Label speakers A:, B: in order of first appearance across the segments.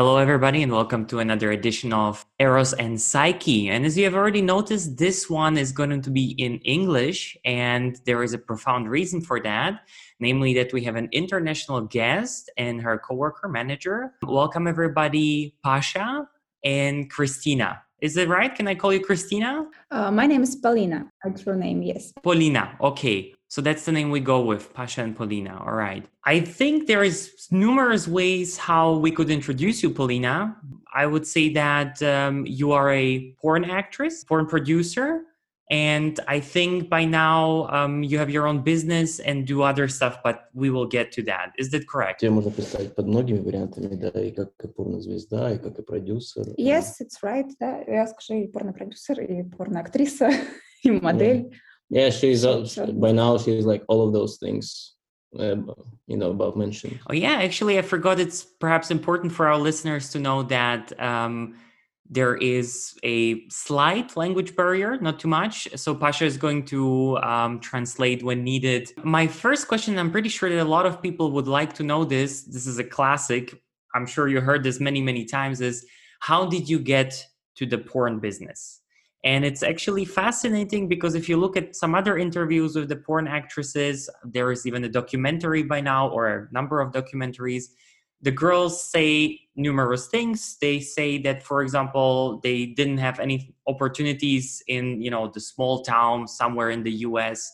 A: hello everybody, and welcome to another edition of Eros and Psyche. And as you have already noticed, this one is going to be in English, and there is a profound reason for that, namely that we have an international guest and her coworker manager. Welcome everybody, Pasha and Christina. Is it right? Can I call you Christina?
B: My name is Polina, our true name, yes.
A: Polina, okay. So that's the name we go with, Pasha and Polina. All right. I think there is numerous ways how we could introduce you, Polina. I would say that you are a porn actress, porn producer, and I think by now you have your own business and do other stuff, but we will get to that. Is that correct?
C: Тебя можно представить под многими вариантами, да, и как порнозвезда, и как и продюсер.
B: Yes, it's right, да. Я скажу, и порнопродюсер, и порноактриса, и модель.
C: Yeah, she's by now she's like all of those things, above mentioned.
A: Oh yeah, actually I forgot. It's perhaps important for our listeners to know that there is a slight language barrier, not too much. So Pasha is going to translate when needed. My first question, I'm pretty sure that a lot of people would like to know this. This is a classic. I'm sure you heard this many, many times, is how did you get to the porn business? And it's actually fascinating because if you look at some other interviews with the porn actresses, there is even a documentary by now or a number of documentaries. The girls say numerous things. They say that, for example, they didn't have any opportunities in, the small town somewhere in the US,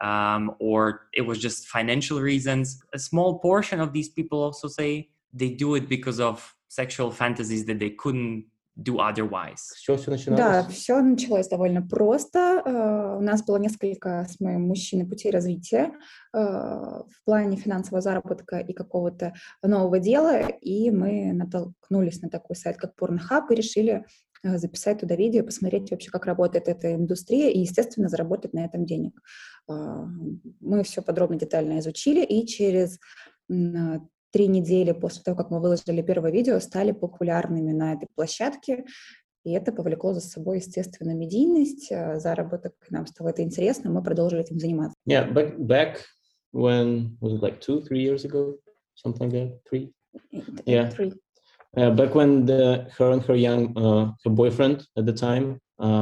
A: or it was just financial reasons. A small portion of these people also say they do it because of sexual fantasies that they couldn't do otherwise.
C: С чего все начиналось?
B: Да, все началось довольно просто. У нас было несколько с моим мужчиной путей развития в плане финансового заработка и какого-то нового дела, и мы натолкнулись на такой сайт, как Pornhub, и решили записать туда видео, посмотреть вообще, как работает эта индустрия, и, естественно, заработать на этом денег. Мы все подробно, детально изучили, и через 3 недели после того, как мы выложили первое видео, стали популярными на этой площадке, и это повлекло за собой, естественно, медийность, заработок, нам стало это интересно, мы продолжили этим заниматься.
C: Yeah, back when, was it like 2-3 years ago? Something like that? 3? Yeah.
B: 3.
C: Back when her and her boyfriend at the time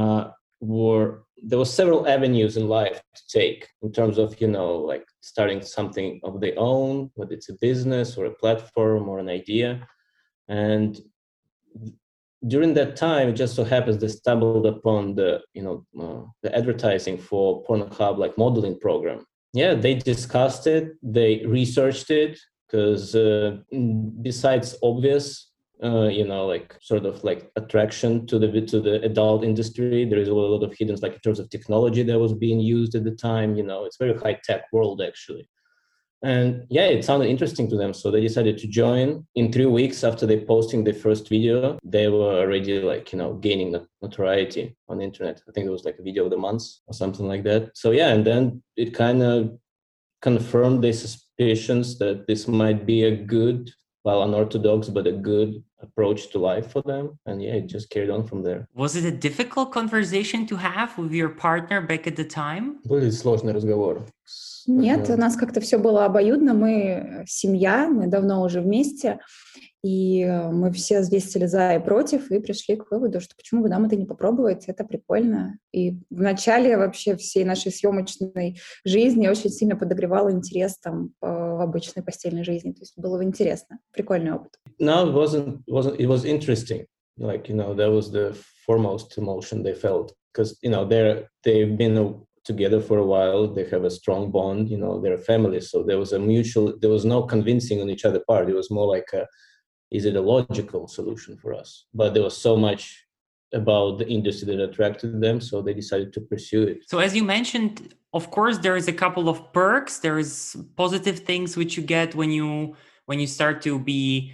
C: there were several avenues in life to take in terms of, like starting something of their own, whether it's a business or a platform or an idea. And during that time, it just so happens they stumbled upon the advertising for Pornhub, like modeling program. Yeah, they discussed it, they researched it, because besides obvious, sort of like attraction to the adult industry, there is a lot of hidden, like in terms of technology that was being used at the time. It's very high tech world actually, and yeah, it sounded interesting to them, so they decided to join. In 3 weeks after they posting their first video, they were already gaining notoriety on the internet. I think it was like a video of the month or something like that. So yeah, and then it kind of confirmed their suspicions that this might be a good, unorthodox, but a good approach to life for them. And yeah, it just carried on from there.
A: Was it a difficult conversation to have with your partner back at the time?
C: Были сложные разговоры.
B: Нет, у нас как-то все было обоюдно. Мы семья, мы давно уже вместе, и мы все взвесили за и против, и пришли к выводу, что почему бы нам это не попробовать, это прикольно. И в начале вообще всей нашей съемочной жизни очень сильно подогревало интерес в обычной постельной жизни. То есть было интересно, прикольный опыт.
C: No, it was interesting. That was the foremost emotion they felt, because they've been together for a while, they have a strong bond, they're a family, so there was no convincing on each other part. It was more like is it a logical solution for us? But there was so much about the industry that attracted them, so they decided to pursue it.
A: So as you mentioned, of course, there is a couple of perks. There is positive things which you get when you start to be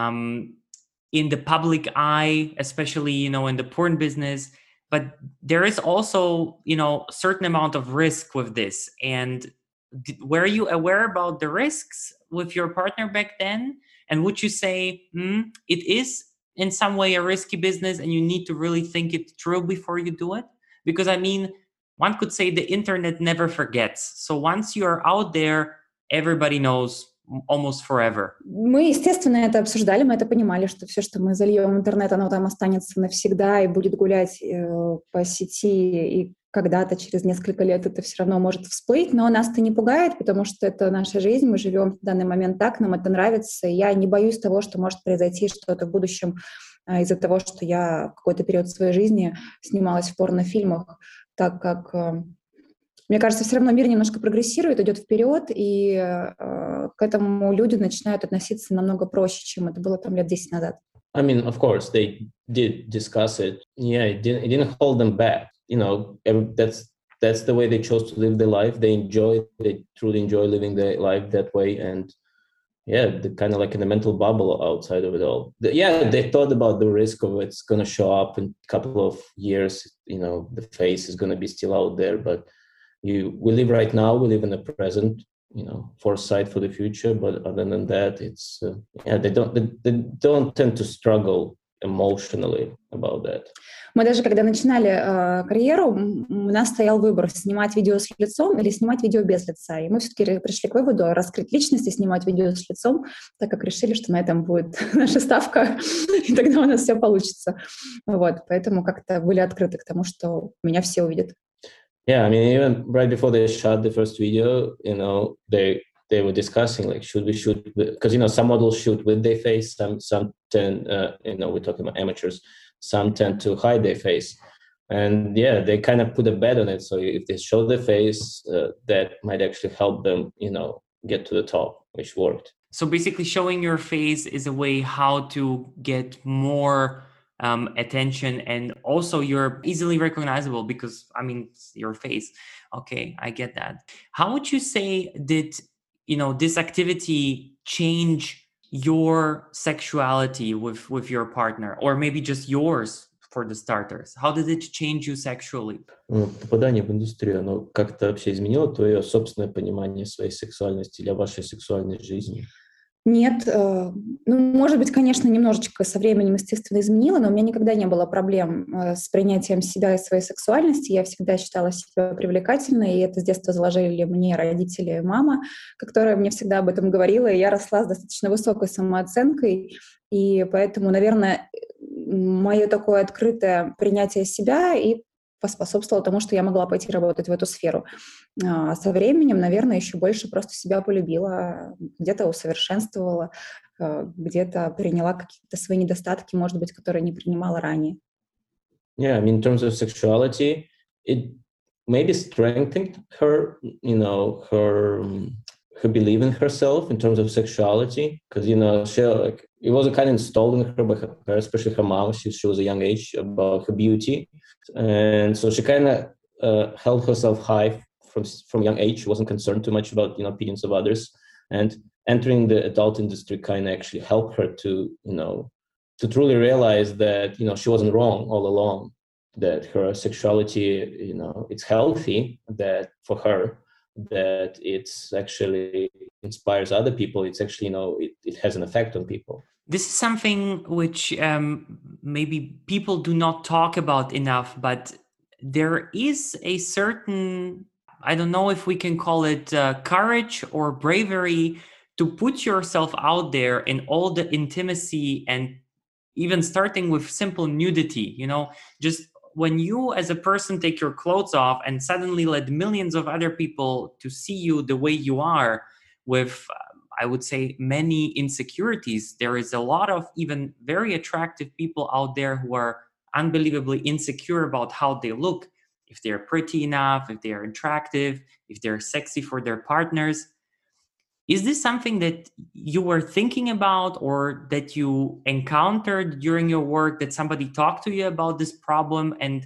A: in the public eye, especially, in the porn business. But there is also, a certain amount of risk with this. And were you aware about the risks with your partner back then? And would you say it is in some way a risky business and you need to really think it through before you do it? Because one could say the internet never forgets. So once you're out there, everybody knows almost forever?
B: Мы, естественно, это обсуждали, мы это понимали, что все, что мы зальем в интернет, оно там останется навсегда и будет гулять по сети, и когда-то через несколько лет это все равно может всплыть, но нас это не пугает, потому что это наша жизнь, мы живем в данный момент так, нам это нравится, и я не боюсь того, что может произойти что-то в будущем из-за того, что я в какой-то период своей жизни снималась в порнофильмах, так как, мне кажется, все равно мир немножко прогрессирует, идет вперед, и к этому люди начинают относиться намного проще, чем это было там лет 10 назад.
C: I mean, of course, they did discuss it. Yeah, it didn't hold them back. You know, that's the way they chose to live their life. They truly enjoy living their life that way. And yeah, they're kind of like in a mental bubble outside of it all. They thought about the risk of it's going to show up in a couple of years. You know, the face is going to be still out there, but we live right now. We live in the present. You know, foresight for the future. But other than that, it's they don't tend to struggle emotionally about that.
B: Мы даже, когда начинали карьеру, у нас стоял выбор, снимать видео с лицом или снимать видео без лица. И мы все-таки пришли к выводу раскрыть личность и снимать видео с лицом, так как решили, что на этом будет наша ставка, и тогда у нас все получится. Вот, поэтому как-то были открыты к тому, что меня все увидят.
C: Yeah, I mean, even right before they shot the first video, you know, they were discussing like, should we shoot? Because you know, some models shoot with their face, some tend, you know, we're talking about amateurs. Some tend to hide their face, and yeah, they kind of put a bet on it. So if they show their face, that might actually help them, you know, get to the top, which worked.
A: So basically, showing your face is a way how to get more attention, and also you're easily recognizable because, I mean, it's your face. Okay, I get that. How would you say did, you know, this activity change your sexuality with your partner, or maybe just yours for the starters? How did it change you sexually?
C: Попадание в индустрию, оно как-то вообще изменило твое собственное понимание своей сексуальности или вашей сексуальной жизни?
B: Нет, ну, может быть, конечно, немножечко со временем, естественно, изменила, но у меня никогда не было проблем с принятием себя и своей сексуальности. Я всегда считала себя привлекательной, и это с детства заложили мне родители и мама, которая мне всегда об этом говорила, и я росла с достаточно высокой самооценкой, и поэтому, наверное, мое такое открытое принятие себя и поспособствовало тому, что я могла пойти работать в эту сферу. А со временем, наверное, еще больше просто себя полюбила, где-то усовершенствовала, где-то приняла какие-то свои недостатки, может быть, которые не принимала ранее.
C: Yeah, I mean, in terms of sexuality, it maybe strengthened her, you know, her belief in herself in terms of sexuality, because you know, she like it was kind of installed in her by her, especially her mom. She was a young age about her beauty, and so she kind of held herself high from young age. She wasn't concerned too much about, you know, opinions of others, and entering the adult industry kind of actually helped her to, you know, to truly realize that, you know, she wasn't wrong all along, that her sexuality, you know, it's healthy, that for her, that it's actually inspires other people. It's actually, you know, it has an effect on people.
A: This is something which maybe people do not talk about enough, but there is a certain, I don't know if we can call it courage or bravery to put yourself out there in all the intimacy, and even starting with simple nudity, you know, just when you as a person take your clothes off and suddenly let millions of other people to see you the way you are with, I would say, many insecurities. There is a lot of even very attractive people out there who are unbelievably insecure about how they look, if they're pretty enough, if they're attractive, if they're sexy for their partners. Is this something that you were thinking about or that you encountered during your work, that somebody talked to you about this problem? And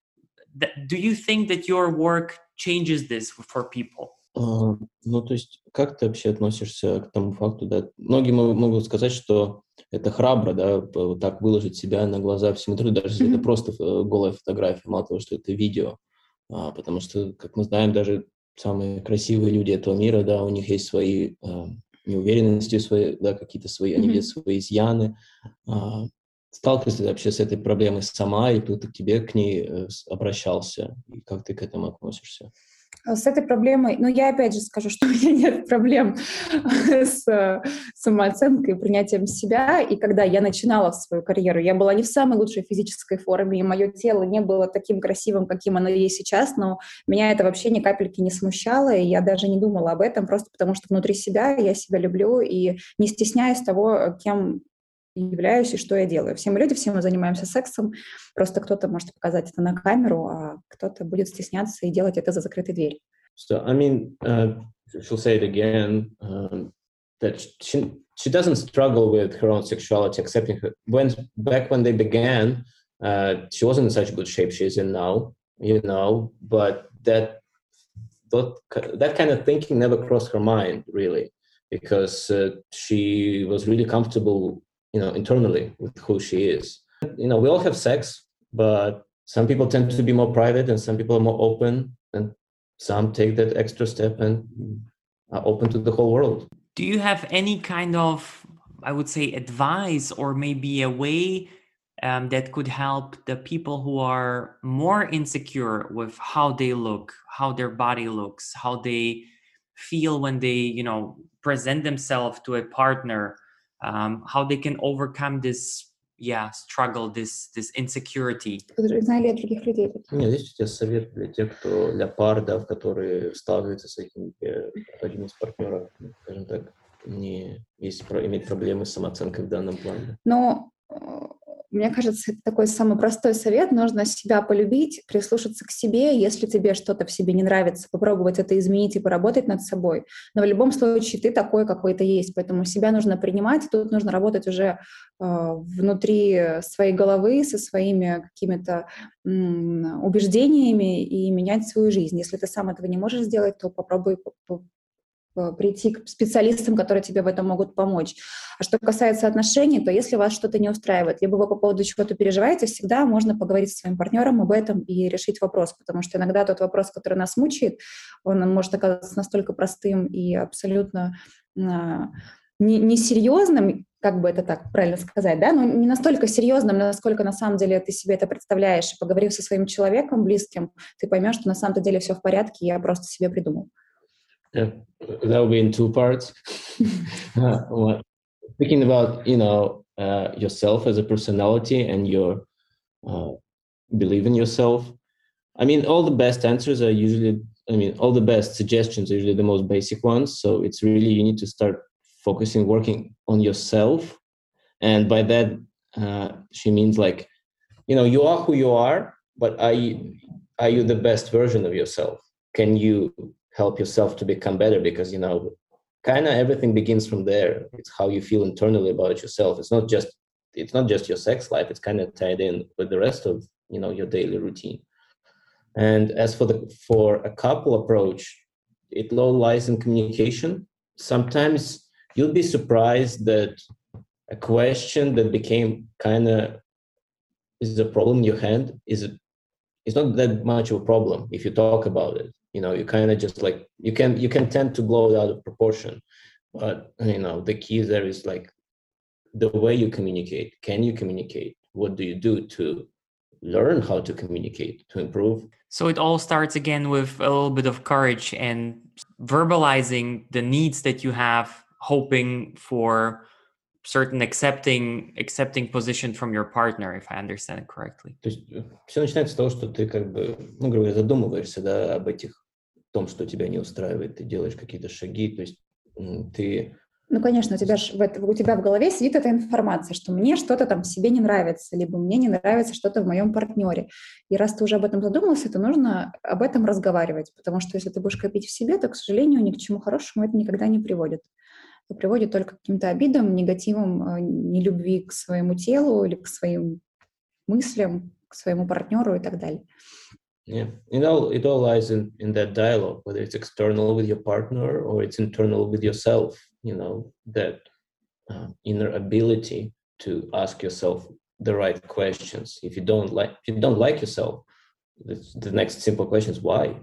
A: do you think that your work changes this for people?
C: Ну, то есть, как ты вообще относишься к тому факту, да? Многие могут сказать, что это храбро, да, вот так выложить себя на глаза всему миру, даже если это просто голая фотография, мало того, что это видео. Потому что, как мы знаем, даже самые красивые люди этого мира, да, у них есть свои неуверенности, свои, да, какие-то свои, они видят свои изъяны. Сталкиваешься вообще с этой проблемой сама, и кто-то к тебе к ней обращался, и как ты к этому относишься?
B: С этой проблемой, ну, я опять же скажу, что у меня нет проблем с самооценкой и принятием себя. И когда я начинала свою карьеру, я была не в самой лучшей физической форме, и мое тело не было таким красивым, каким оно есть сейчас, но меня это вообще ни капельки не смущало, и я даже не думала об этом, просто потому что внутри себя я себя люблю и не стесняюсь того, кем являюсь и что я делаю. Все мы люди, все мы занимаемся сексом, просто кто-то может показать это на камеру, а кто-то будет стесняться и делать это за закрытой дверью.
C: So, I mean, she'll say it again, that she doesn't struggle with her own sexuality, accepting her. Back when they began, she wasn't in such good shape she is in now, but that kind of thinking never crossed her mind, really, because she was really comfortable, internally with who she is. We all have sex, but some people tend to be more private and some people are more open, and some take that extra step and are open to the whole world.
A: Do you have any kind of, I would say, advice or maybe a way that could help the people who are more insecure with how they look, how their body looks, how they feel when they, present themselves to a partner, how they can overcome this, struggle, this insecurity?
B: Знали от других людей.
C: Нет, здесь у тебя совет для пар, да, в которые сталкиваются с этим, один из партнеров, скажем так, имеет проблемы с самооценкой в данном плане.
B: Но мне кажется, это такой самый простой совет. Нужно себя полюбить, прислушаться к себе. Если тебе что-то в себе не нравится, попробовать это изменить и поработать над собой. Но в любом случае ты такой, какой ты есть. Поэтому себя нужно принимать. Тут нужно работать уже внутри своей головы, со своими какими-то убеждениями и менять свою жизнь. Если ты сам этого не можешь сделать, то попробуй прийти к специалистам, которые тебе в этом могут помочь. А что касается отношений, то если вас что-то не устраивает, либо вы по поводу чего-то переживаете, всегда можно поговорить со своим партнером об этом и решить вопрос, потому что иногда тот вопрос, который нас мучает, он может оказаться настолько простым и абсолютно несерьезным, как бы это так правильно сказать, да, но не настолько серьезным, насколько на самом деле ты себе это представляешь. И поговорив со своим человеком близким, ты поймешь, что на самом деле все в порядке, я просто себе придумал.
C: Yeah, that will be in two parts. Thinking about yourself as a personality and your believe in yourself. I mean, all the best answers are usually. All the best suggestions are usually the most basic ones. So it's really you need to start focusing, working on yourself, and by that she means like, you are who you are, but are you the best version of yourself? Can you help yourself to become better? Because kind of everything begins from there. It's how you feel internally about yourself. It's not just your sex life. It's kind of tied in with the rest of your daily routine. And as for a couple approach, it all lies in communication. Sometimes you'll be surprised that a question that became kind of is a problem in your head it's not that much of a problem if you talk about it. You kind of just like you can tend to blow it out of proportion, but the key there is like the way you communicate. Can you communicate? What do you do to learn how to communicate, to improve?
A: So it all starts again with a little bit of courage and verbalizing the needs that you have, hoping for certain accepting position from your partner, if I understand it correctly.
C: То есть все начинается с того, что ты как бы, грубо говоря, задумываешься, да, об том, что тебя не устраивает, ты делаешь какие-то шаги, то есть ты...
B: Ну, конечно, у тебя в голове сидит эта информация, что мне что-то там в себе не нравится, либо мне не нравится что-то в моем партнере. И раз ты уже об этом задумался, то нужно об этом разговаривать, потому что если ты будешь копить в себе, то, к сожалению, ни к чему хорошему это никогда не приводит. Это приводит только к каким-то обидам, негативам, нелюбви к своему телу или к своим мыслям, к своему партнеру и так далее.
C: Yeah, it all lies in that dialogue, whether it's external with your partner or it's internal with yourself. That inner ability to ask yourself the right questions. If you don't like yourself, the next simple question is why.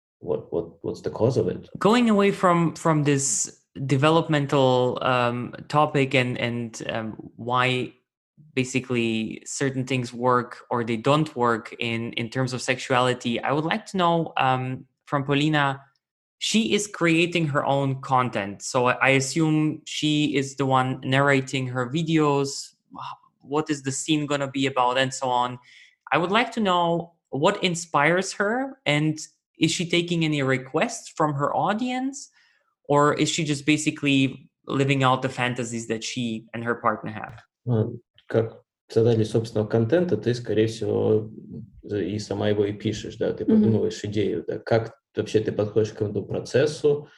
C: What's the cause of it?
A: Going away from this developmental topic and why basically certain things work or they don't work in terms of sexuality, I would like to know from Polina, she is creating her own content. So I assume she is the one narrating her videos. What is the scene going to be about, and so on. I would like to know what inspires her, and is she taking any requests from her audience, or is she just basically living out the fantasies that she and her partner have?
C: Как создатель собственного контента, ты, скорее всего, и сама его и пишешь, да, ты продумываешь идею, да, как вообще ты подходишь к этому процессу,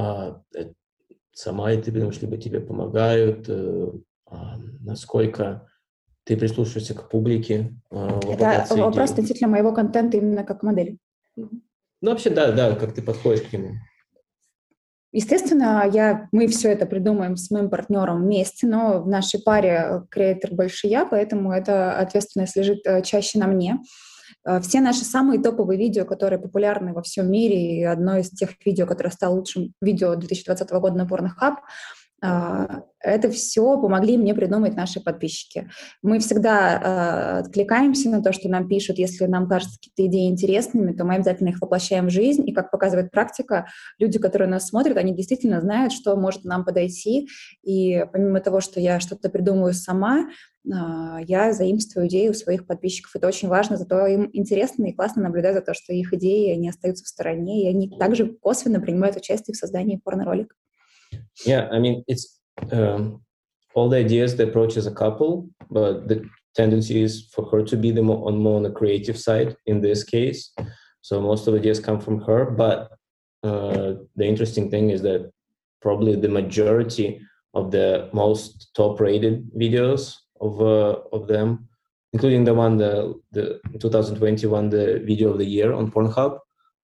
C: сама ты придумаешь, либо тебе помогают, насколько ты прислушиваешься к публике.
B: Это вопрос относительно моего контента именно как модели.
C: Ну, вообще, да, как ты подходишь к нему.
B: Естественно, мы все это придумаем с моим партнером вместе, но в нашей паре креатор больше я, поэтому эта ответственность лежит чаще на мне. Все наши самые топовые видео, которые популярны во всем мире, и одно из тех видео, которое стало лучшим видео 2020 года на Pornhub, это все помогли мне придумать наши подписчики. Мы всегда откликаемся на то, что нам пишут. Если нам кажутся какие-то идеи интересными, то мы обязательно их воплощаем в жизнь. И, как показывает практика, люди, которые нас смотрят, они действительно знают, что может нам подойти. И помимо того, что я что-то придумываю сама, я заимствую идеи у своих подписчиков. Это очень важно, зато им интересно и классно наблюдать за то, что их идеи не остаются в стороне, и они также косвенно принимают участие в создании порно-ролика.
C: Yeah, I mean, it's all the ideas they approach as a couple, but the tendency is for her to be more on the creative side in this case. So most of the ideas come from her, but the interesting thing is that probably the majority of the most top-rated videos of them, including the one the 2021 the video of the year on Pornhub,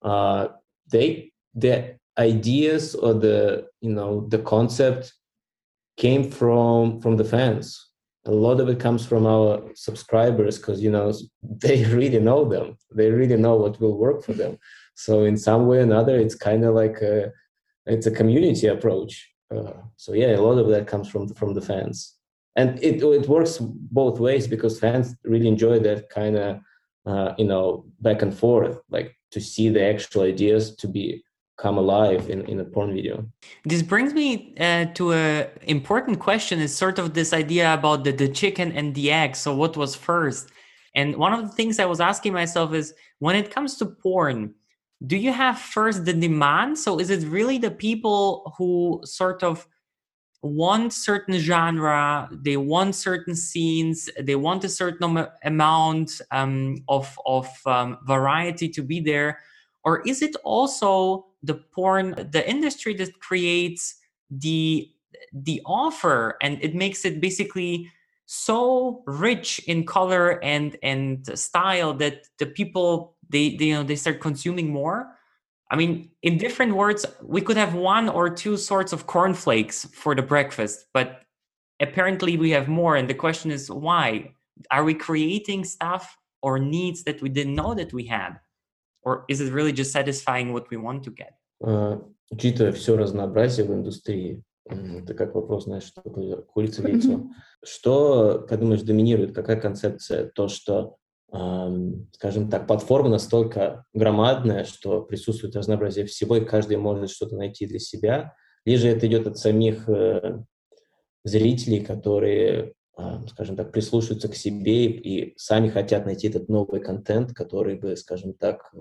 C: the ideas or the concept came from the fans. A lot of it comes from our subscribers because they really know them. They really know what will work for them. So in some way or another, it's kind of like it's a community approach. So yeah, a lot of that comes from the fans, and it works both ways because fans really enjoy that kind of back and forth, like to see the actual ideas to come alive in a porn video.
A: This brings me to an important question, is sort of this idea about the chicken and the egg. So what was first? And one of the things I was asking myself is, when it comes to porn, do you have first the demand? So is it really the people who sort of want certain genre, they want certain scenes, they want a certain amount of variety to be there? Or is it also the industry that creates the offer, and it makes it basically so rich in color and style that the people they start consuming more? I mean, in different words, we could have one or two sorts of cornflakes for the breakfast, but apparently we have more. And the question is, why? Are we creating stuff or needs that we didn't know that we had? Or is it really just satisfying what we want to get?
C: Учитывая все разнообразие в индустрии, это как вопрос, знаешь, что такое курица, яйцо. Что, как думаешь, доминирует? Какая концепция? То, что, скажем так, платформа настолько громадная, что присутствует разнообразие всего, и каждый может что-то найти для себя, или же это идет от самих зрителей, которые, скажем так, прислушиваются к себе и сами хотят найти этот новый контент, который бы, скажем так,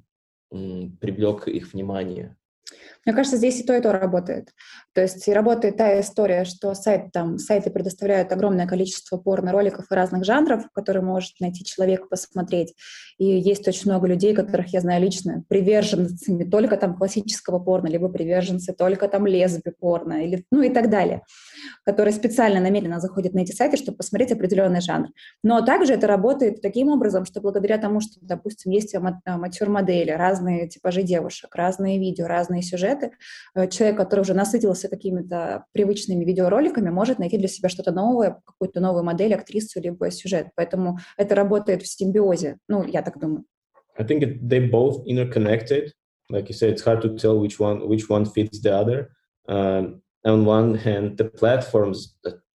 C: привлек их внимание?
B: Мне кажется, здесь и то работает. То есть работает та история, что сайты предоставляют огромное количество порно-роликов и разных жанров, которые может найти человек, посмотреть. И есть очень много людей, которых я знаю лично, приверженцами только классического порно, либо приверженцы только лесби-порно, или, и так далее, которые специально, намеренно заходят на эти сайты, чтобы посмотреть определенный жанр. Но также это работает таким образом, что благодаря тому, что, допустим, есть матюр-модели, разные типажи девушек, разные видео, разные сюжеты, человек, который уже насытился какими-то привычными видеороликами, может найти для себя что-то новое, какую-то новую модель, актрису, либо сюжет. Поэтому это работает в симбиозе. Я так думаю.
C: I think they both interconnected. Like you said, it's hard to tell which one fits the other. On one hand, the platforms,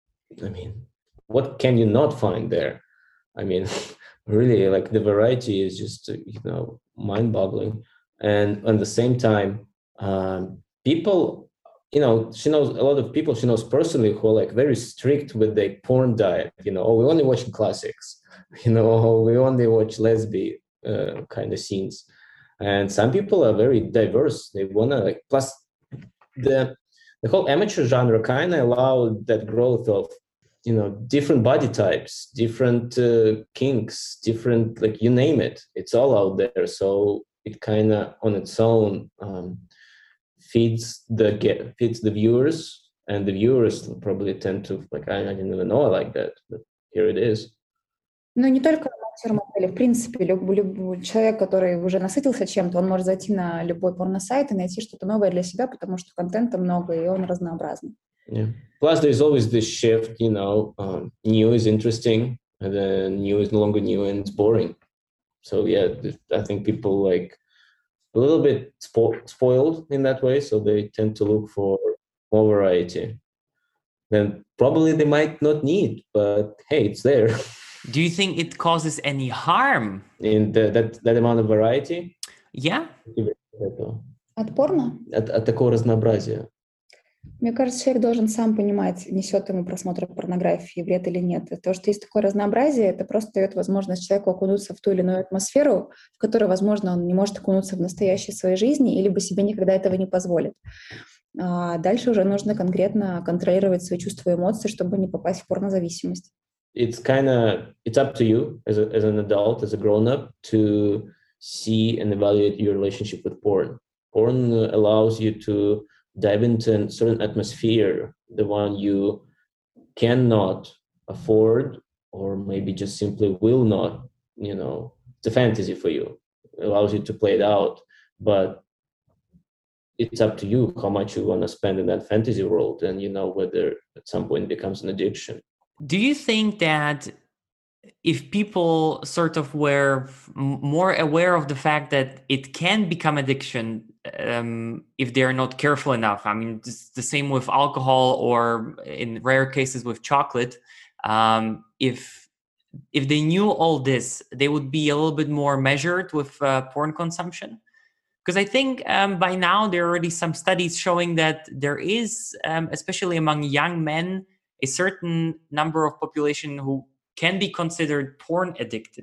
C: what can you not find there? I mean, really, like the variety is just, mind-boggling. And at the same time, people, she knows a lot of people she knows personally who are like very strict with their porn diet. Oh, we only watching classics. Oh, we only watch lesbian kind of scenes. And some people are very diverse. They wanna like, plus the whole amateur genre kind of allowed that growth of different body types, different kinks, different, like, you name it, it's all out there. So it kind of on its own feeds the viewers, and the viewers probably tend to like, I didn't even know I like that, but here it is.
B: Ну, не только модели, в принципе, любой человек, который уже насытился чем-то, он может зайти на любой порносайт и найти что-то новое для себя, потому что контента много, и он разнообразный.
C: Yeah. Plus, there's always this shift, new is interesting, and then new is no longer new and it's boring. So yeah, I think people like a little bit spoiled in that way, so they tend to look for more variety. Then probably they might not need, but hey, it's there.
A: Do you think it causes any harm
C: in that amount of variety?
A: Yeah.
B: От порно?
C: От такого разнообразия.
B: Мне кажется, человек должен сам понимать, несет ему просмотр порнографии вред или нет. То, что есть такое разнообразие, это просто дает возможность человеку окунуться в ту или иную атмосферу, в которой, возможно, он не может окунуться в настоящей своей жизни или бы себе никогда этого не позволит. А дальше уже нужно конкретно контролировать свои чувства и эмоции, чтобы не попасть в порнозависимость.
C: It's up to you as an adult, as a grown-up, to see and evaluate your relationship with porn. Porn allows you to dive into a certain atmosphere, the one you cannot afford, or maybe just simply will not, it's a fantasy for you. It allows you to play it out, but it's up to you how much you want to spend in that fantasy world, and whether at some point it becomes an addiction.
A: Do you think that if people sort of were more aware of the fact that it can become addiction if they're not careful enough? I mean, it's the same with alcohol, or in rare cases with chocolate. If they knew all this, they would be a little bit more measured with porn consumption. Because I think by now there are already some studies showing that there is, especially among young men, a certain number of population who can be considered porn addicted.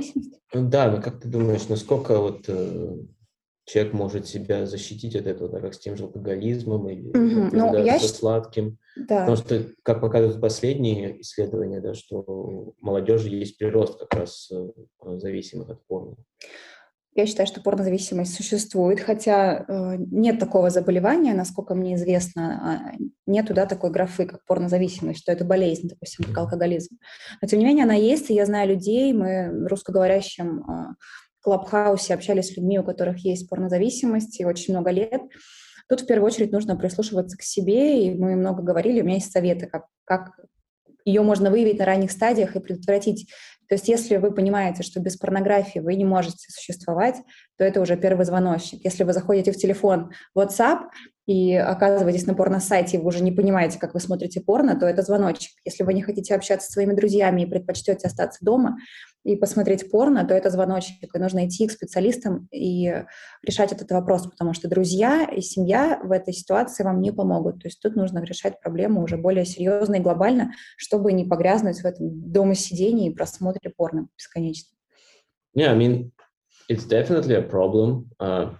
C: Да, но как ты думаешь, насколько вот человек может себя защитить от этого, да, как с тем же алкоголизмом или со сладким? Да. Потому что, как показывают последние исследования, да, что у молодежи есть прирост как раз зависимых от порно.
B: Я считаю, что порнозависимость существует, хотя нет такого заболевания, насколько мне известно, нету, да, такой графы, как порнозависимость, что это болезнь, допустим, как алкоголизм. Но, тем не менее, она есть, и я знаю людей, мы в русскоговорящем Клабхаусе общались с людьми, у которых есть порнозависимость, и очень много лет. Тут, в первую очередь, нужно прислушиваться к себе, и мы много говорили, у меня есть советы, как ее можно выявить на ранних стадиях и предотвратить. То есть если вы понимаете, что без порнографии вы не можете существовать, то это уже первый звоночек. Если вы заходите в телефон WhatsApp и оказываетесь на порносайте, и вы уже не понимаете, как вы смотрите порно, то это звоночек. Если вы не хотите общаться со своими друзьями и предпочтете остаться дома и посмотреть порно, то это звоночек. И нужно идти к специалистам и решать этот вопрос, потому что друзья и семья в этой ситуации вам не помогут. То есть тут нужно решать проблему уже более серьезно и глобально, чтобы не погрязнуть в этом домосидении и просмотре порно бесконечно.
C: Yeah, I mean, it's definitely a problem.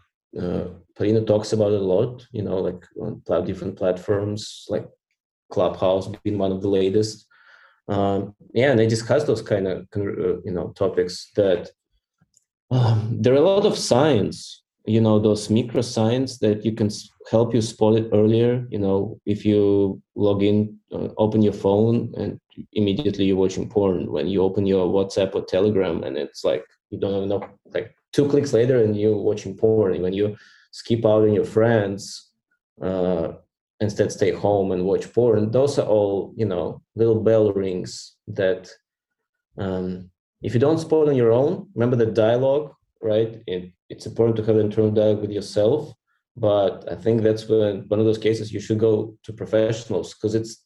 C: Polina talks about it a lot, like on different platforms, like Clubhouse being one of the latest. And they discuss those kind of, topics that there are a lot of signs, those micro signs that you can help you spot it earlier. If you log in, open your phone and immediately you're watching porn. When you open your WhatsApp or Telegram and it's like, you don't even know, like 2 clicks later and you're watching porn. When you skip out on your friends, instead stay home and watch porn, those are all, little bell rings that if you don't spot on your own, remember the dialogue, right? It's important to have an internal dialogue with yourself, but I think that's one of those cases you should go to professionals, because it's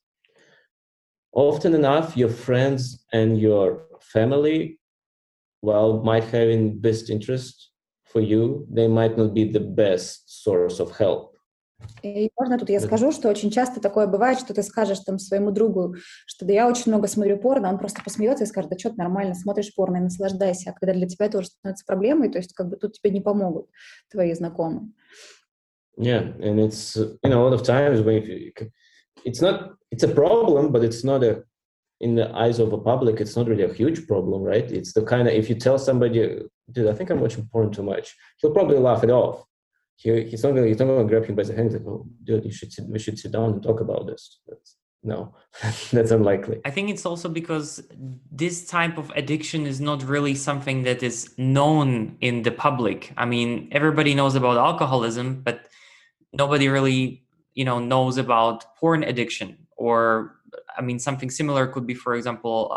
C: often enough your friends and your family, might have in best interest for you, they might not be the best source of help.
B: И можно тут я скажу, что очень часто такое бывает, что ты скажешь там своему другу, что да я очень много смотрю порно, он просто посмеется и скажет, да что ты нормально смотришь порно и наслаждайся, а когда для тебя это уже становится проблемой, то есть как бы тут тебе не помогут твои знакомые.
C: Yeah, and it's, a lot of times when it's a problem, but it's not in the eyes of the public, it's not really a huge problem, right? It's the kind of, if you tell somebody, dude, I think I'm watching porn too much, he'll probably laugh it off. He's not gonna grab him by the hand like, oh, dude, we should sit down and talk about this. No, that's unlikely.
A: I think it's also because this type of addiction is not really something that is known in the public. I mean, everybody knows about alcoholism, but nobody really, knows about porn addiction. Or, I mean, something similar could be, for example,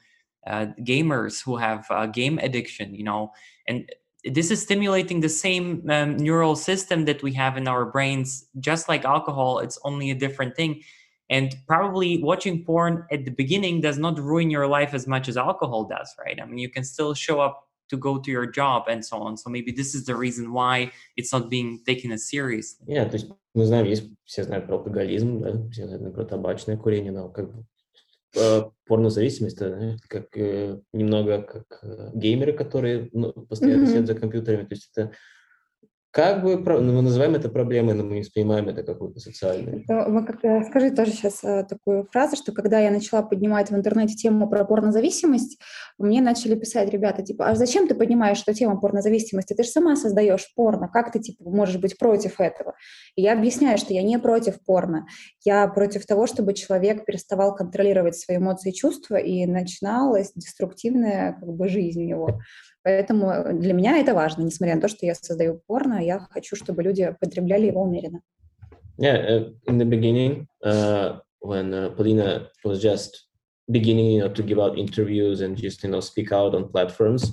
A: gamers who have game addiction, and this is stimulating the same neural system that we have in our brains, just like alcohol. It's only a different thing. And probably watching porn at the beginning does not ruin your life as much as alcohol does, right? I mean, you can still show up to go to your job and so on. So maybe this is the reason why it's not being taken as seriously.
C: Yeah, то есть мы знаем, все знают про алкоголизм, да, все знают про табачное курение, но как порнозависимость, это как немного как геймеры, которые постоянно сидят за компьютерами. То есть это как бы мы называем это проблемой, но мы не воспринимаем это какую-то социальную.
B: Вы как-то скажите тоже сейчас такую фразу, что когда я начала поднимать в интернете тему про порнозависимость, мне начали писать ребята, типа, а зачем ты поднимаешь эту тему порнозависимости? Ты же сама создаешь порно, как ты, типа, можешь быть против этого? И я объясняю, что я не против порно, я против того, чтобы человек переставал контролировать свои эмоции и чувства, и начиналась деструктивная как бы жизнь у него. Поэтому для меня это важно, несмотря на то, что я создаю порно, я хочу, чтобы люди потребляли его умеренно.
C: Yeah, in the beginning, when Polina was just beginning, to give out interviews and just, speak out on platforms,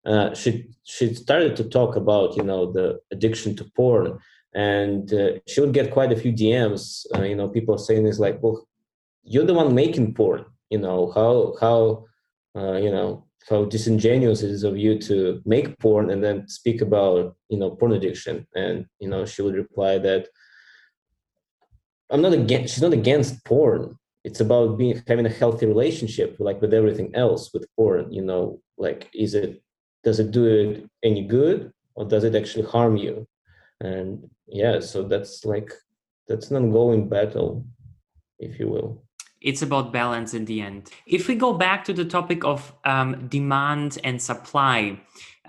C: she started to talk about, the addiction to porn, and she would get quite a few DMs, people saying this like, well, you're the one making porn, how disingenuous it is of you to make porn and then speak about, porn addiction. And, she would reply that she's not against porn. It's about having a healthy relationship, like with everything else with porn, does it do it any good or does it actually harm you? And yeah, so that's an ongoing battle, if you will.
A: It's about balance in the end. If we go back to the topic of demand and supply,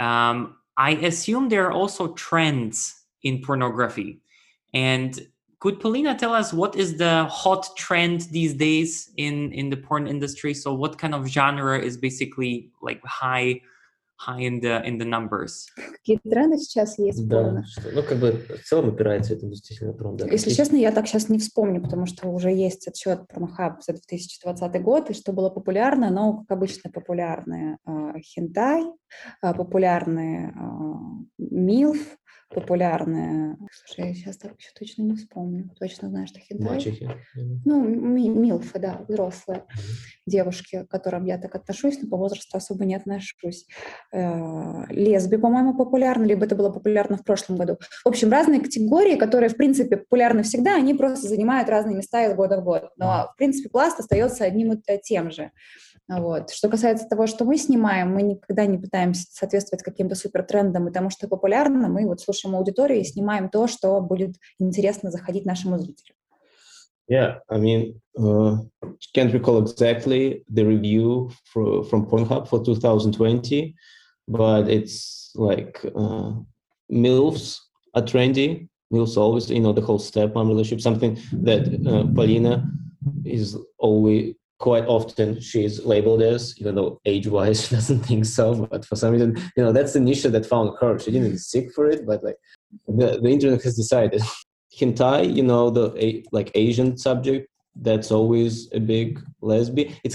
A: I assume there are also trends in pornography. And could Polina tell us what is the hot trend these days in the porn industry? So what kind of genre is basically like high in the numbers?
B: Какие тренды сейчас есть в порно?
C: В целом опирается это действительно порно. Да.
B: Если честно, я так сейчас не вспомню, потому что уже есть отчет Pornhub за 2020 год, и что было популярно, но, как обычно, популярные хентай, популярные милф, популярные... Слушай, я сейчас так еще точно не вспомню. Точно знаю, что хентай.
C: Мачехи.
B: Милфы, да, взрослые девушки, к которым я так отношусь, но по возрасту особо не отношусь. Лесби, по-моему, популярны, либо это было популярно в прошлом году. В общем, разные категории, которые, в принципе, популярны всегда, они просто занимают разные места из года в год. Но, в принципе, пласт остается одним и тем же. Вот. Что касается того, что мы снимаем, мы никогда не пытаемся соответствовать каким-то супертрендам и тому, что популярно. Мы вот слушаем аудиторию и снимаем то, что будет интересно заходить нашему зрителю.
C: Yeah, I mean, can't recall exactly the review from Pornhub for 2020, but it's like MILFs are trendy. MILFs always, the whole step-on relationship, something that Polina is always quite often she's labeled as, even though age-wise she doesn't think so, but for some reason, that's the niche that found her. She didn't seek for it, but like the internet has decided. Hentai, the Asian subject, that's always a big lesbian. It's,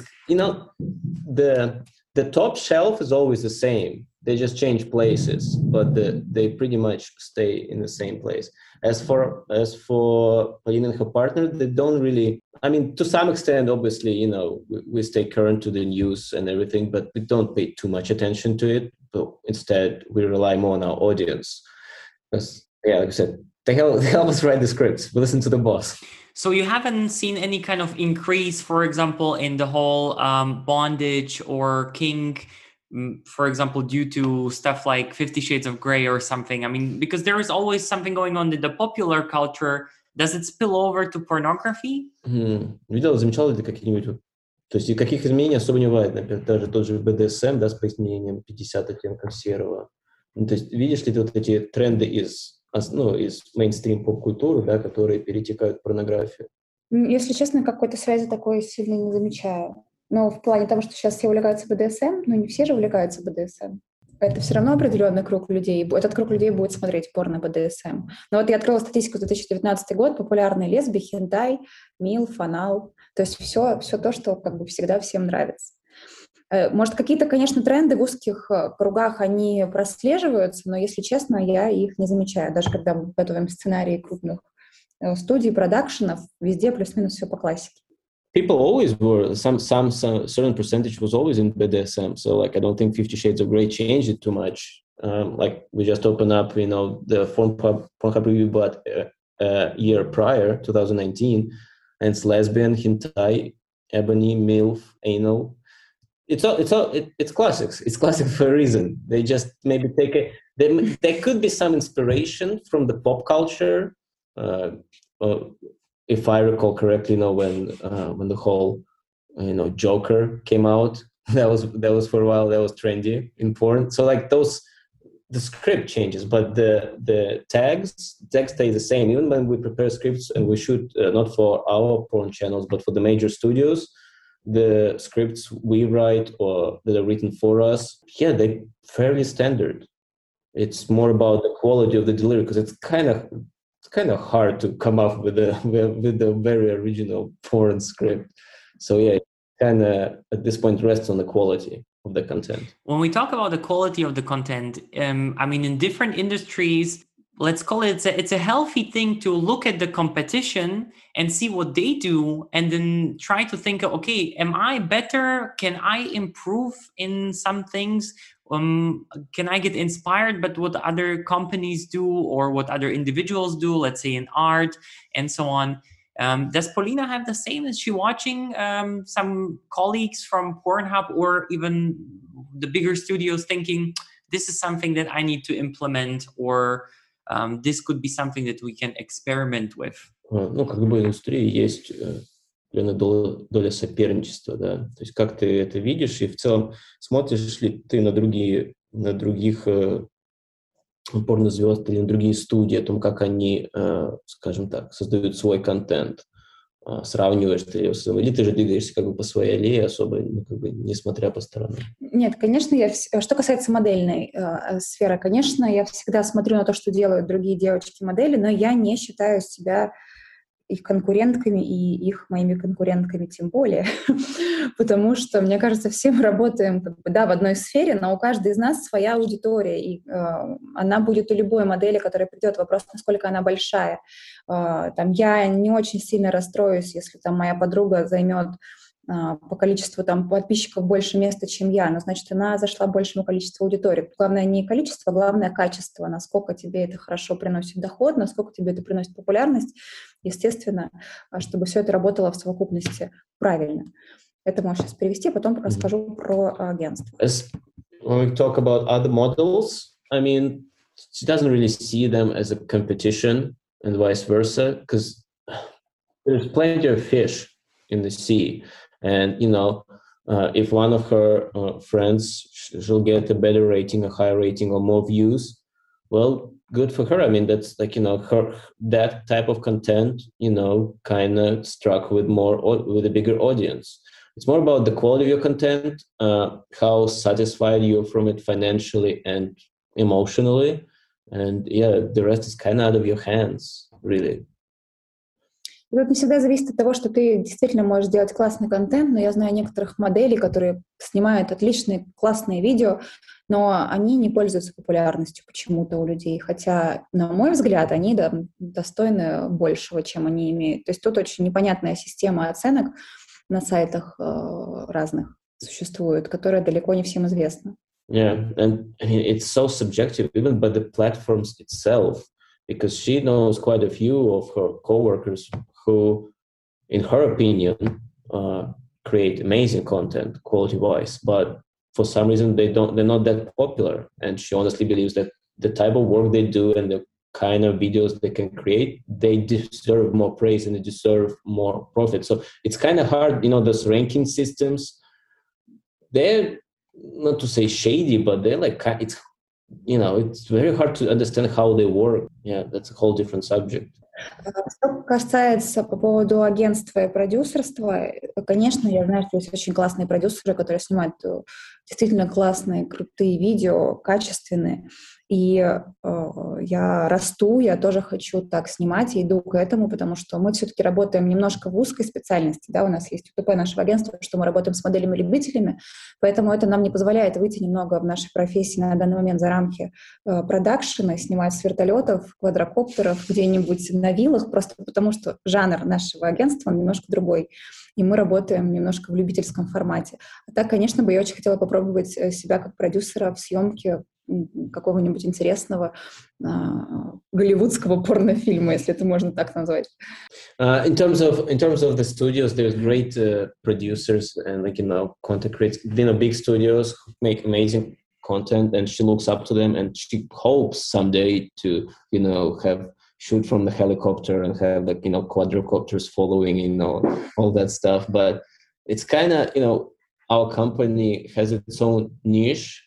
C: the top shelf is always the same. They just change places, but they pretty much stay in the same place. As for Polina and her partner, they don't really, I mean, to some extent, obviously, we stay current to the news and everything, but we don't pay too much attention to it. instead we rely more on our audience. Because, yeah, like I said, they help us write the scripts. We listen to the boss.
A: So you haven't seen any kind of increase, for example, in the whole bondage or kink, for example, due to stuff like 50 Shades of Grey or something? I mean, because there is always something going on in the popular culture. Does it spill over to pornography?
C: Видел, замечал ли ты какие-нибудь... То есть никаких изменений особо не бывает. Например, даже тот же BDSM, да, с пояснением 50 оттенков серого. Ну, то есть видишь ли ты вот эти тренды из мейнстрим поп-культуры, да, которые перетекают в порнографию?
B: Если честно, какой-то связи такой сильно не замечаю. Но в плане того, что сейчас все увлекаются BDSM, но не все же увлекаются BDSM. Это все равно определенный круг людей. Этот круг людей будет смотреть порно BDSM. Но вот я открыла статистику за 2019 год. Популярные лесби, хентай, милф, анал. То есть все то, что как бы всегда всем нравится. Может, какие-то, конечно, тренды в узких кругах, они прослеживаются, но, если честно, я их не замечаю. Даже когда мы готовим сценарии крупных студий, продакшенов, везде плюс-минус все по классике.
C: People always were, some certain percentage was always in BDSM. So, like, I don't think 50 Shades of Grey changed it too much. Like, we just opened up, the Pornhub review, but a year prior, 2019, and it's lesbian, hentai, ebony, milf, anal. It's classics. It's classic for a reason. They just maybe there could be some inspiration from the pop culture. If I recall correctly, when the whole Joker came out, that was for a while, that was trendy in porn. So like the script changes, but the text stays the same. Even when we prepare scripts and we shoot not for our porn channels but for the major studios, the scripts we write or that are written for us, they're fairly standard. It's more about the quality of the delivery, because it's kind of hard to come up with a very original porn script. So it kind of at this point rests on the quality of the content.
A: When we talk about the quality of the content, I mean, in different industries, let's call it, it's a healthy thing to look at the competition and see what they do, and then try to think, okay, am I better? Can I improve in some things? Can I get inspired by what other companies do or what other individuals do, let's say in art and so on? Does Paulina have the same? Is she watching some colleagues from Pornhub or even the bigger studios thinking, this is something that I need to implement, or this could be something that we can experiment with?
C: Как в любой индустрии есть доля соперничества, да. То есть как ты это видишь, и в целом смотришь ли ты на других порнозвезд или на другие студии, о том, как они, скажем так, создают свой контент, сравниваешь ты его с собой, или ты же двигаешься как бы по своей аллее, особо как бы не смотря по сторонам?
B: Нет, конечно, что касается модельной сферы, конечно, я всегда смотрю на то, что делают другие девочки-модели, но я не считаю себя их конкурентками и их моими конкурентками тем более, потому что, мне кажется, все мы работаем в одной сфере, но у каждой из нас своя аудитория, и она будет у любой модели, которая придет. Вопрос, насколько она большая. Я не очень сильно расстроюсь, если моя подруга займет по количеству подписчиков больше места, чем я, но значит, она зашла большему количеству аудитории. Главное не количество, главное качество, насколько тебе это хорошо приносит доход, насколько тебе это приносит популярность, естественно, чтобы все это работало в совокупности правильно. Это можешь сейчас перевести, потом расскажу про агентство.
C: When we talk about other models, I mean, she doesn't really see them as a competition and vice versa, because there's plenty of fish in the sea. And, if one of her friends, she'll get a better rating, a higher rating, or more views, well, good for her. I mean, that's like, that type of content, kind of struck with a bigger audience. It's more about the quality of your content, how satisfied you're from it financially and emotionally. And the rest is kind of out of your hands, really.
B: И вот не всегда зависит от того, что ты действительно можешь делать классный контент, но я знаю некоторых моделей, которые снимают отличные, классные видео, но они не пользуются популярностью почему-то у людей, хотя, на мой взгляд, они достойны большего, чем они имеют. То есть тут очень непонятная система оценок на сайтах разных существует, которая далеко не всем известна.
C: Yeah, and I mean, it's so subjective, even by the platforms itself, because she knows quite a few of her coworkers who, in her opinion, uh, create amazing content quality-wise, but for some reason they're not that popular. And she honestly believes that the type of work they do and the kind of videos they can create, they deserve more praise and they deserve more profit. So it's kind of hard, those ranking systems, they're not to say shady, but they're like it's very hard to understand how they work. Yeah, that's a whole different subject.
B: Что касается по поводу агентства и продюсерства, конечно, я знаю, что есть очень классные продюсеры, которые снимают действительно классные, крутые видео, качественные. И я расту, я тоже хочу так снимать и иду к этому, потому что мы все-таки работаем немножко в узкой специальности, да, у нас есть УТП нашего агентства, что мы работаем с моделями-любителями, поэтому это нам не позволяет выйти немного в нашей профессии на данный момент за рамки продакшена, снимать с вертолетов, квадрокоптеров, где-нибудь на виллах, просто потому что жанр нашего агентства, он немножко другой, и мы работаем немножко в любительском формате. А так, конечно, бы я очень хотела попробовать себя как продюсера в съемке какого-нибудь интересного голливудского порнофильма, если это можно так назвать.
C: In terms of the studios, there's great producers and content creators, big studios who make amazing content, and she looks up to them, and she hopes someday to have shoot from the helicopter and have quadrocopters following, all that stuff. But it's kind of our company has its own niche.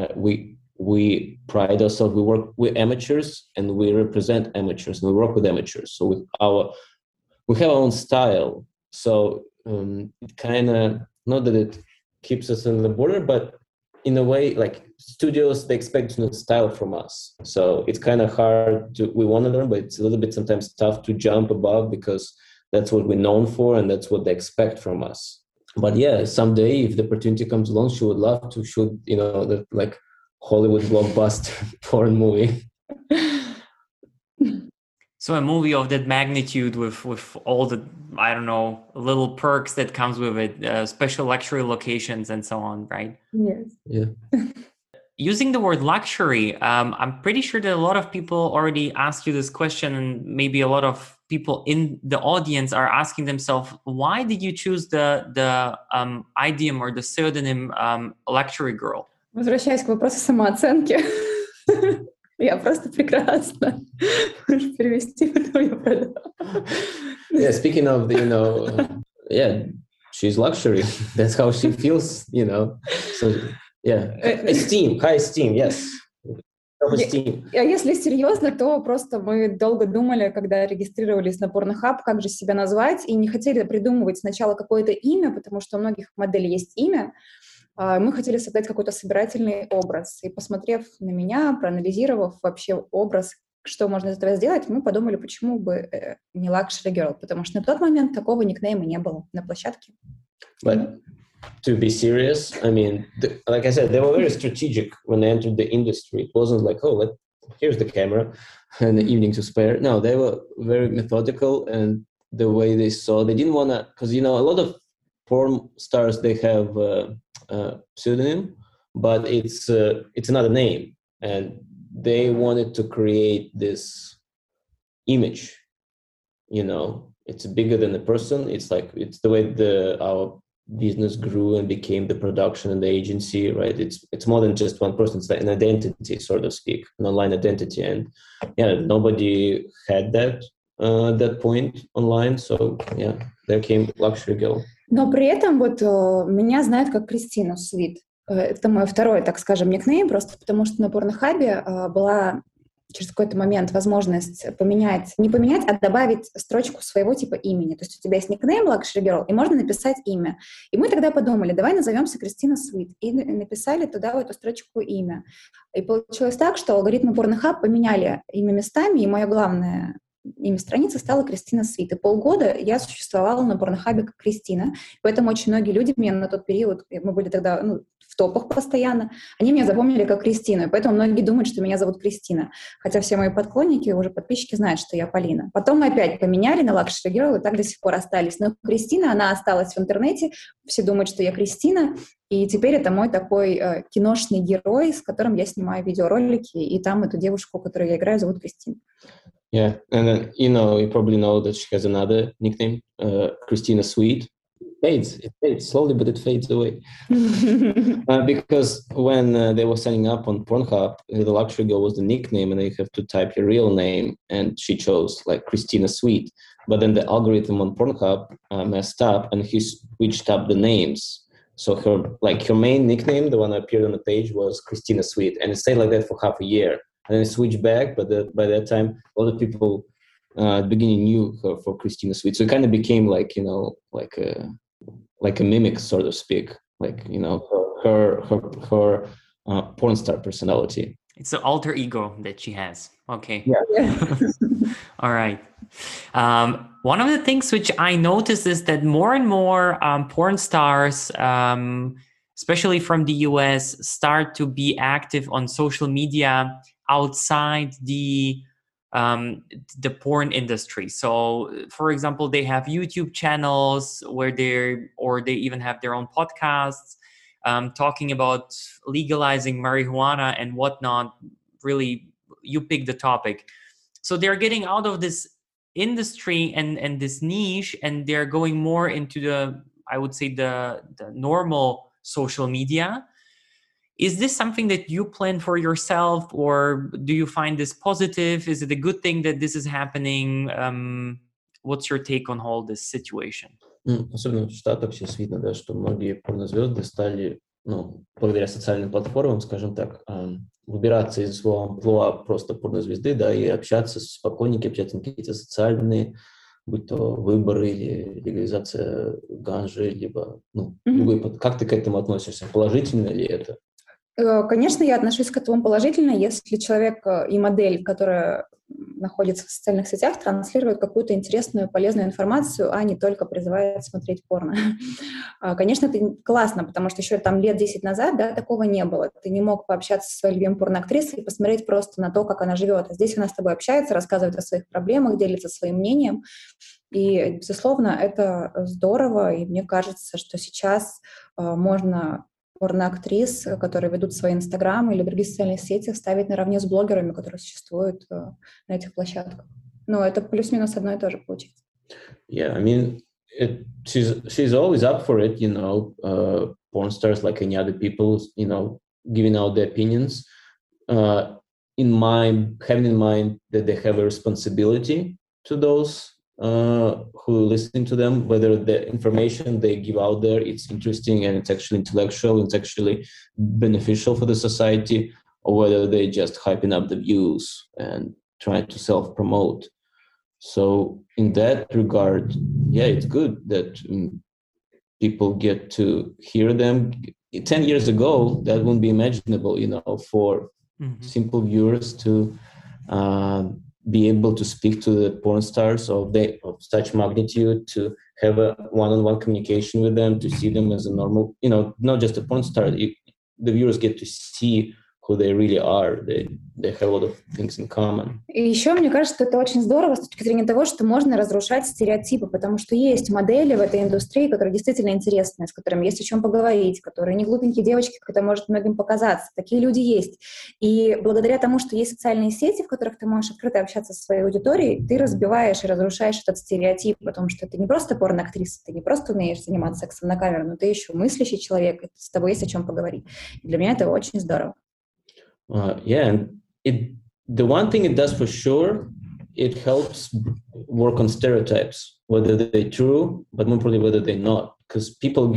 C: We pride ourselves. We work with amateurs and we represent amateurs and we work with amateurs. So we have our own style. So it kind of, not that it keeps us in the border, but in a way, like studios, they expect style from us. So it's kind of hard we want to learn, but it's a little bit sometimes tough to jump above because that's what we're known for and that's what they expect from us. But yeah, someday if the opportunity comes along, she would love to shoot, the Hollywood blockbuster porn movie.
A: So a movie of that magnitude with all the, I don't know, little perks that comes with it, special luxury locations and so on, right?
B: Yes.
C: Yeah.
A: Using the word luxury, I'm pretty sure that a lot of people already asked you this question, and maybe a lot of people in the audience are asking themselves, why did you choose the idiom or the pseudonym luxury girl?
B: Возвращаясь к вопросу самооценки, я просто прекрасна. Можешь перевести, потом я продам.
C: Yeah, speaking of she's luxury. That's how she feels, So yeah, high esteem, yes.
B: Если серьезно, то просто мы долго думали, когда регистрировались на Pornhub, как же себя назвать, и не хотели придумывать сначала какое-то имя, потому что у многих моделей есть имя. Мы хотели создать какой-то собирательный образ. И посмотрев на меня, проанализировав вообще образ, что можно из этого сделать, мы подумали, почему бы не Luxury Girl, потому что на тот момент такого никнейма не было на площадке.
C: But to be serious, I mean, like I said, they were very strategic when they entered the industry. It wasn't like, here's the camera and the evening to spare. No, they were very methodical, and the way they saw, they didn't want to, because, a lot of porn stars, they have pseudonym, but it's another name, and they wanted to create this image. It's bigger than the person. It's the way our business grew and became the production and the agency, right? It's more than just one person. It's like an identity, so to speak, an online identity, and nobody had that at that point online. So there came Luxury Girl.
B: Но при этом меня знают как Кристину Свит. Это мой второй, так скажем, никнейм, просто потому что на Порнхабе была через какой-то момент возможность не поменять, а добавить строчку своего типа имени. То есть у тебя есть никнейм Luxury Girl, и можно написать имя. И мы тогда подумали, давай назовемся Кристина Свит. И написали туда в эту строчку имя. И получилось так, что алгоритмы Pornhub поменяли имя местами, и мое главное имя страницы стало Кристина Свит. И полгода я существовала на Порнхабе как Кристина. Поэтому очень многие люди меня на тот период, мы были тогда в топах постоянно, они меня запомнили как Кристину, и поэтому многие думают, что меня зовут Кристина. Хотя все мои поклонники, уже подписчики знают, что я Полина. Потом мы опять поменяли на Luxury Girl, и так до сих пор остались. Но Кристина, она осталась в интернете, все думают, что я Кристина, и теперь это мой такой киношный герой, с которым я снимаю видеоролики, и там эту девушку, которую я играю, зовут Кристина.
C: Yeah, and then, you probably know that she has another nickname, Christina Sweet. It fades slowly, but it fades away. Because when they were signing up on Pornhub, the Luxury Girl was the nickname, and then you have to type your real name, and she chose like Christina Sweet. But then the algorithm on Pornhub messed up, and he switched up the names. So her main nickname, the one that appeared on the page, was Christina Sweet, and it stayed like that for half a year. And then it switched back, but by that time, a lot of people at the beginning knew her for Christina Sweet. So it kind of became like a mimic, sort of speak, like her porn star personality.
A: It's an alter ego that she has. Okay.
C: Yeah.
A: All right. One of the things which I noticed is that more and more porn stars, especially from the US, start to be active on social media outside the porn industry. So, for example, they have YouTube channels where they even have their own podcasts talking about legalizing marijuana and whatnot. Really, you pick the topic. So they're getting out of this industry and this niche, and they're going more into I would say the normal social media. Is this something that you plan for yourself, or do you find this positive? Is it a good thing that this is happening? What's your take on all this situation?
C: Особенно в Штатах сейчас видно, да, что многие порнозвезды стали, благодаря социальным платформам, скажем так, выбираться из своего амплуа просто порнозвезды, да, и общаться спокойненько, общаться на какие-то социальные, будь то выборы или легализация ганжи, либо, как ты к этому относишься? Положительно ли это?
B: Конечно, я отношусь к этому положительно, если человек и модель, которая находится в социальных сетях, транслирует какую-то интересную, полезную информацию, а не только призывает смотреть порно. Конечно, это классно, потому что еще там лет 10 назад, да, такого не было. Ты не мог пообщаться со своей любимой порноактрисой и посмотреть просто на то, как она живет. А здесь она с тобой общается, рассказывает о своих проблемах, делится своим мнением. И, безусловно, это здорово, и мне кажется, что сейчас можно порноактрис, которые ведут свои Инстаграм или другие социальные сети, ставить наравне с блогерами, которые существуют на этих площадках. Но это плюс-минус одно и то же получается.
C: Yeah, I mean, she's always up for it, porn stars like any other people, giving out their opinions. Having in mind that they have a responsibility to those who listen to them, whether the information they give out there, it's interesting and it's actually intellectual, it's actually beneficial for the society, or whether they just hyping up the views and trying to self-promote. So in that regard, yeah, it's good that people get to hear them. 10 years ago, that wouldn't be imaginable, for simple viewers to be able to speak to the porn stars of such magnitude, to have a one-on-one communication with them, to see them as a normal, not just a porn star. The viewers get to see who they really are. They have a lot of things in common.
B: И еще, мне кажется, это очень здорово с точки зрения того, что можно разрушать стереотипы, потому что есть модели в этой индустрии, которые действительно интересные, с которыми есть о чем поговорить, которые не глупенькие девочки, как это может многим показаться. Такие люди есть. И благодаря тому, что есть социальные сети, в которых ты можешь открыто общаться со своей аудиторией, ты разбиваешь и разрушаешь этот стереотип, потому что ты не просто порноактриса, ты не просто умеешь заниматься сексом на камеру, но ты еще мыслящий человек, и с тобой есть о чем поговорить. И для меня это очень здорово.
C: And the one thing it does for sure, it helps work on stereotypes, whether they're true, but more probably whether they're not. Because people,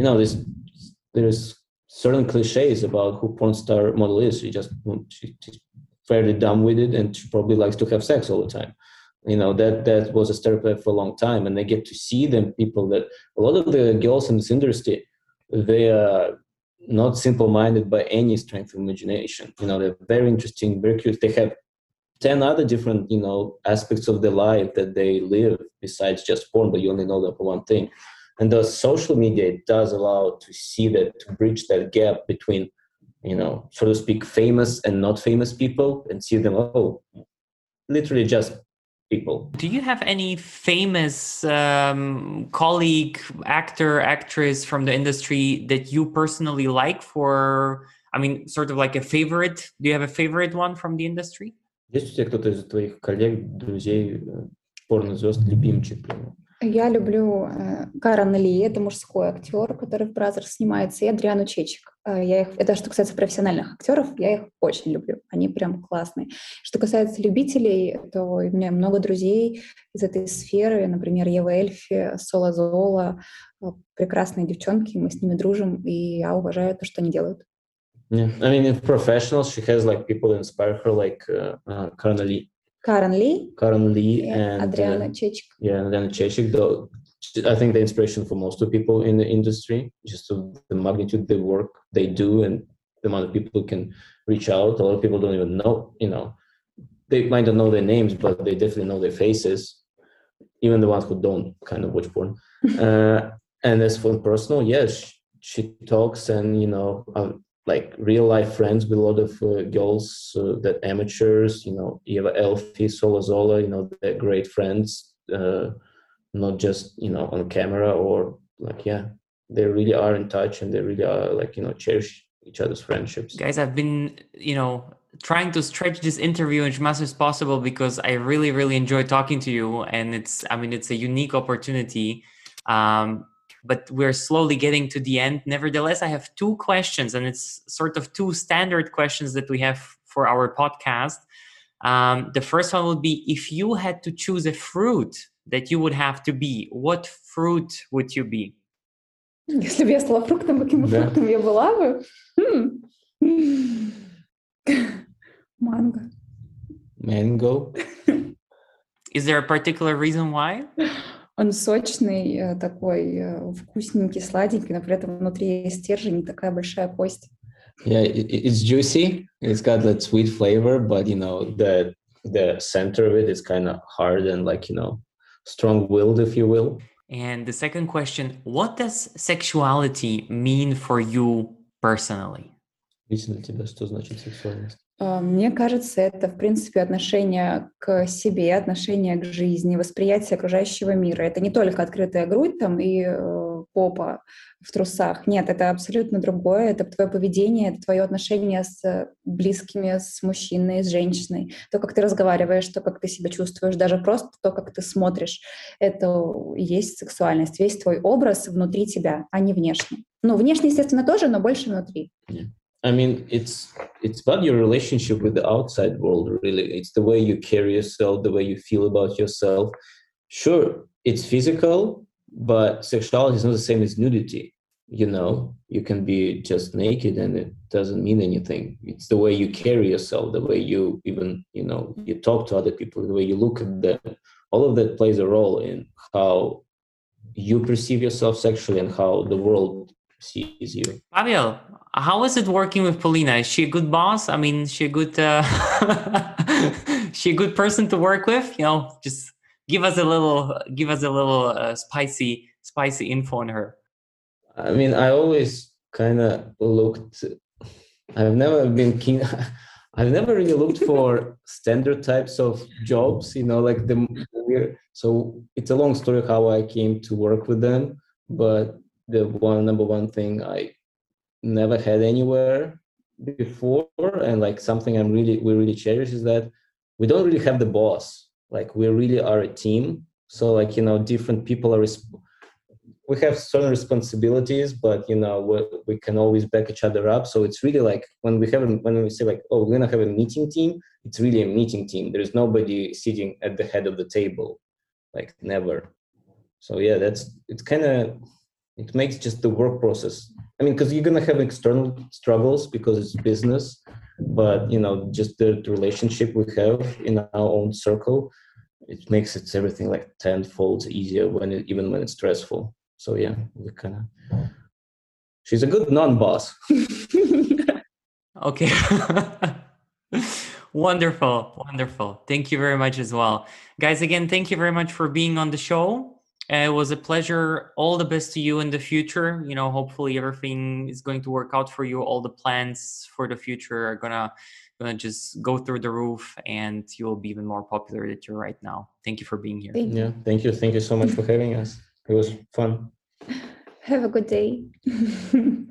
C: there's certain cliches about who porn star model is. She's fairly dumb with it, and she probably likes to have sex all the time. That was a stereotype for a long time, and they get to see them people that a lot of the girls in this industry, they are not simple-minded by any strength of imagination. They're very interesting, very curious. They have 10 other different, aspects of their life that they live besides just porn, but you only know them for one thing. And the social media, it does allow to see that, to bridge that gap between, so to speak, famous and not famous people, and see them, literally just people.
A: Do you have any famous colleague, actor, actress from the industry that you personally like sort of like a favorite? Do you have a favorite one from the industry?
C: Есть у тебя кто-то из твоих коллег, друзей, порнозвезд, любимчик?
B: Я люблю Карен Ли, это мужской актер, который в «Бразерс» снимается, и Адриану Чечик. Это что касается профессиональных актеров, я их очень люблю, они прям классные. Что касается любителей, то у меня много друзей из этой сферы, например, Ева Эльфи, Сола Зола, прекрасные девчонки, мы с ними дружим, и я уважаю то, что они делают.
C: Yeah, I mean, in professionals, she has like people that inspire her, like Karен Lee, and
B: Adriana Chechik.
C: Yeah, Adriana Chechik. Though I think the inspiration for most of people in the industry, just of the magnitude of the work they do and the amount of people who can reach out. A lot of people don't even know, they might not know their names, but they definitely know their faces, even the ones who don't kind of watch porn. And as for personal, yes, she talks, and like real life friends with a lot of girls that amateurs, Eva Elfie, Sola Zola, they're great friends, not just, on camera or like, they really are in touch, and they really are like, cherish each other's friendships.
A: Guys, I've been, trying to stretch this interview as much as possible because I really, really enjoy talking to you. And it's a unique opportunity. But we're slowly getting to the end. Nevertheless, I have two questions, and it's sort of two standard questions that we have for our podcast. The first one would be, if you had to choose a fruit that you would have to be, what fruit would you be?
B: Если бы я стала фруктом, каким бы фруктом я была бы?
C: Mango.
A: Is there a particular reason why?
B: Он сочный, такой вкусненький, сладенький, но при этом внутри есть стержень, не такая большая кость.
C: Yeah, it's juicy. It's got that sweet flavor, but the center of it is kind of hard and like strong-willed, if you will.
A: And the second question: what does sexuality mean for you personally?
C: Лично для тебя что значит сексуальность?
B: Мне кажется, это, в принципе, отношение к себе, отношение к жизни, восприятие окружающего мира. Это не только открытая грудь там и попа в трусах. Нет, это абсолютно другое. Это твое поведение, это твое отношение с близкими, с мужчиной, с женщиной. То, как ты разговариваешь, то, как ты себя чувствуешь, даже просто то, как ты смотришь. Это и есть сексуальность. Весь твой образ внутри тебя, а не внешне. Внешне, естественно, тоже, но больше внутри.
C: Yeah. I mean, it's about your relationship with the outside world, really. It's the way you carry yourself, the way you feel about yourself. Sure, it's physical, but sexuality is not the same as nudity. You can be just naked and it doesn't mean anything. It's the way you carry yourself, the way you even, you talk to other people, the way you look at them. All of that plays a role in how you perceive yourself sexually and how the world sees you.
A: Pavel, how is it working with Polina? Is she a good boss? Is she a good she a good person to work with? Just give us a little spicy info on her.
C: I always kind of looked. I've never been keen. I've never really looked for standard types of jobs. Like the weird. So it's a long story how I came to work with them, but the number one thing I never had anywhere before, and like something we really cherish, is that we don't really have the boss. Like we really are a team. So like different people are. We have certain responsibilities, but we can always back each other up. So it's really like when we say like, oh, we're gonna have a meeting team. It's really a meeting team. There is nobody sitting at the head of the table, like never. So yeah, it makes just the work process. Because you're gonna have external struggles because it's business, but just the relationship we have in our own circle, it makes everything like tenfold easier even when it's stressful. So yeah, she's a good non-boss.
A: Okay. Wonderful. Thank you very much as well. Guys, again, thank you very much for being on the show. It was a pleasure. All the best to you in the future. Hopefully everything is going to work out for you. All the plans for the future are gonna just go through the roof, and you will be even more popular than you're right now. Thank you for being here.
B: Thank you.
C: Yeah, thank you so much for having us. It was fun.
B: Have a good day.